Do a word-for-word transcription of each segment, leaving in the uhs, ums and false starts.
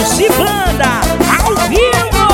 Barros e Banda, ao vivo.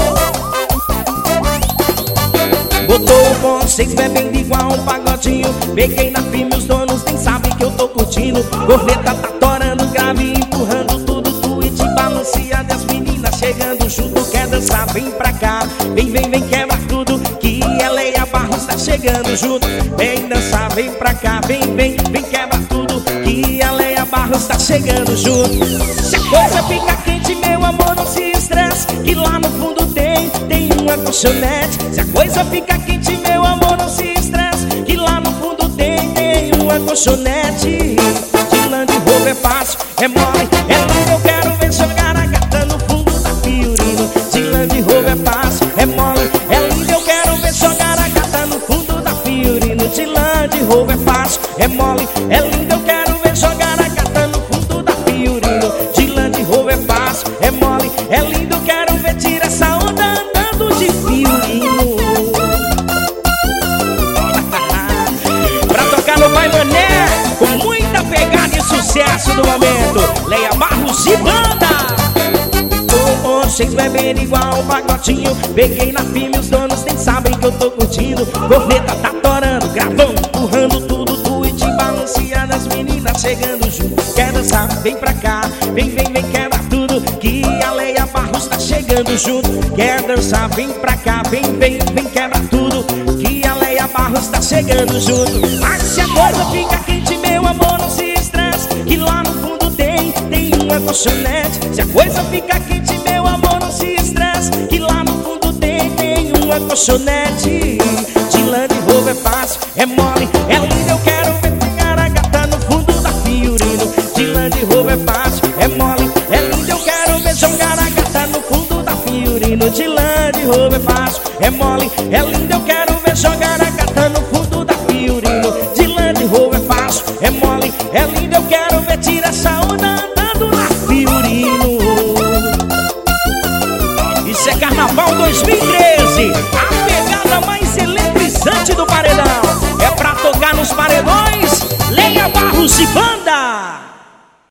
Botou o bom, vocês bebendo igual um pagodinho. Peguei na firme, os donos nem sabem que eu tô curtindo. Corneta tá torando, grave, empurrando tudo. Tweet balanceado, as meninas chegando junto. Quer dançar, vem pra cá. Vem, vem, vem, quebra tudo. Que ela e a Barros tá chegando junto. Vem dançar, vem pra cá. Vem, vem, vem, quebra tudo. Que ela e a Barros tá chegando junto. Se a coisa fica quente, meu amor, não se estresse. Que lá no fundo tem, tem uma colchonete. Se a coisa fica quente, meu amor, não se estresse. Que lá no fundo tem, tem uma colchonete. De lã de roubo é fácil, é mole, é lindo. Eu quero ver jogar a gata no fundo da Fiorino. De lã de roubo é fácil, é mole, é lindo. Eu quero ver jogar a gata no fundo da Fiorino. De lã de roubo é fácil, é mole, é lindo. Eu quero ver jogar a gata no fundo da Fiorino. De lã de roubo é fácil, é mole, é lindo. Eu quero ver tirar essa onda andando de Fiorino. Pra tocar no Pai Mané, com muita pegada e sucesso do momento, Leia Barros e Banda. Vocês bebendo igual um pagodinho. Peguei na firme, os donos nem sabem que eu tô curtindo. Corneta tá torando, gravando, empurrando tudo. Tweet balanceado, as meninas chegando junto. Quer dançar, vem pra cá. Vem, vem, vem, quebra tudo. Que a Leia Barros tá chegando junto. Quer dançar, vem pra cá. Vem, vem, vem, quebra tudo. Que a Leia Barros tá chegando junto. Mas se a coisa fica quente, meu amor, não se estresse. Que lá no fundo tem, tem uma colchonete. Se a coisa fica quente, meu amor, não se estresse. Que lá no fundo tem, tem uma colchonete. De lã de roubo é fácil, é mole, é lindo. Eu quero ver pegar a gata no fundo da Fiorino. De lã de roubo é fácil, é mole, é lindo. Eu quero ver jogar a gata no fundo da Fiorino. De lã de roubo é fácil, é mole, é lindo. Eu quero ver jogar a gata no fundo da Fiorino. De lã de roubo é fácil, é mole, é lindo. Eu quero ver tirar essa onda andando na Fiorino. Isso é Carnaval dois mil e treze, a pegada mais eletrizante do paredão. É pra tocar nos paredões, Leia Barros e Banda.